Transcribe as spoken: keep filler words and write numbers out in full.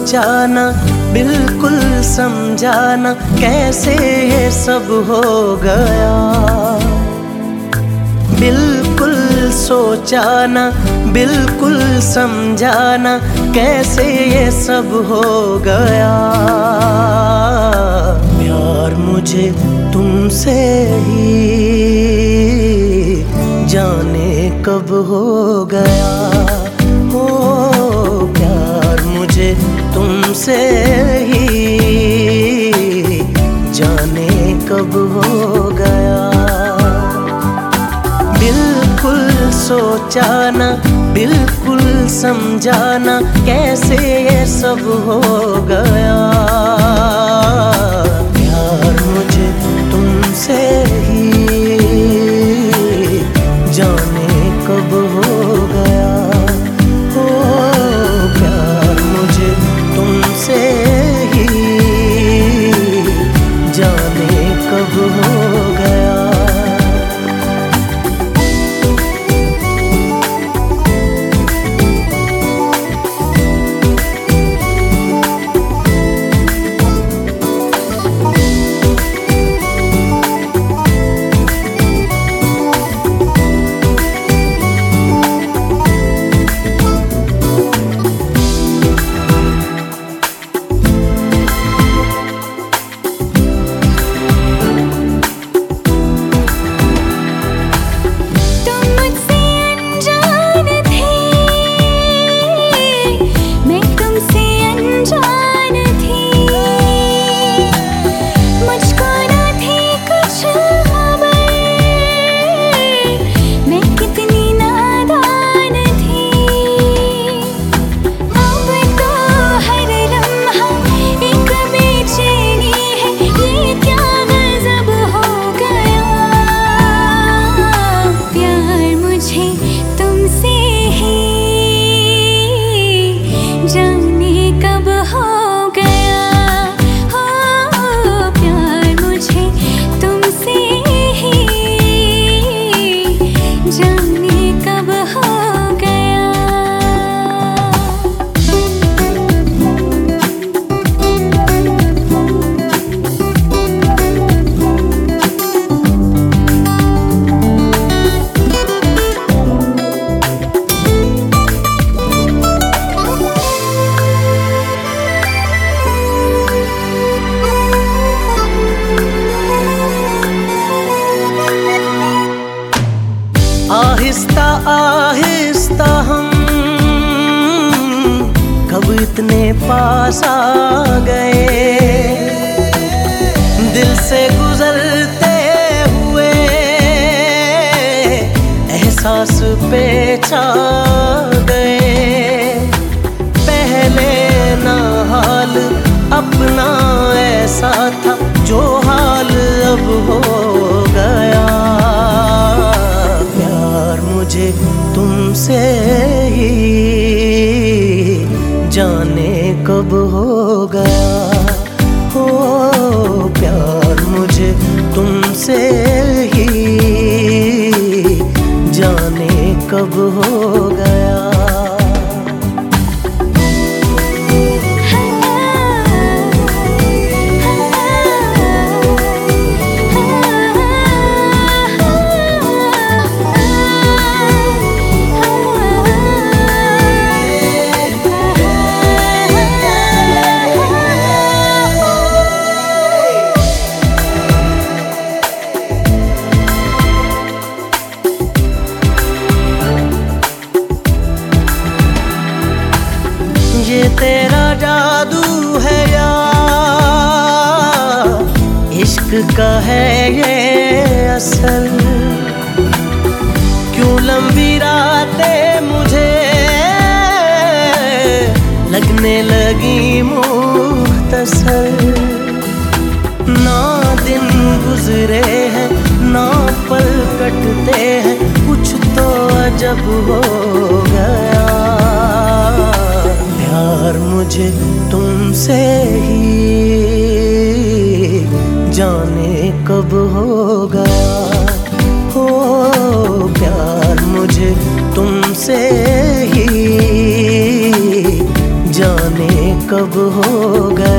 सोचा ना, बिल्कुल समझा ना, कैसे ये सब हो गया। बिल्कुल सोचा ना, बिल्कुल समझा ना, कैसे ये सब हो गया। प्यार मुझे तुमसे ही जाने कब हो गया। हो प्यार मुझे तुमसे ही जाने कब हो गया। बिल्कुल सोचा ना, बिल्कुल समझा ना, कैसे ये सब हो गया। प्यार मुझे तुमसे ही जाने कब हो गया। हो प्यार मुझे तुमसे ही जाने कब हो गया। आहिस्ता आहिस्ता हम कब इतने पास आ गए। दिल से गुजरते हुए एहसास पे छा गए। पहले ना हाल अपना ऐसा था, जो हाल अब हो गया। मुझे तुमसे ही जाने कब हो गया। हो प्यार मुझे तुमसे ही जाने कब हो गया। ये तेरा जादू है या इश्क का है ये असल। क्यों लंबी रातें मुझे लगने लगी मुख्तसर। ना दिन गुजरे हैं ना पल कटते हैं, कुछ तो अजब हो गया। प्यार मुझे तुमसे ही जाने कब हो गया। हो प्यार मुझे तुमसे ही जाने कब कब हो गया।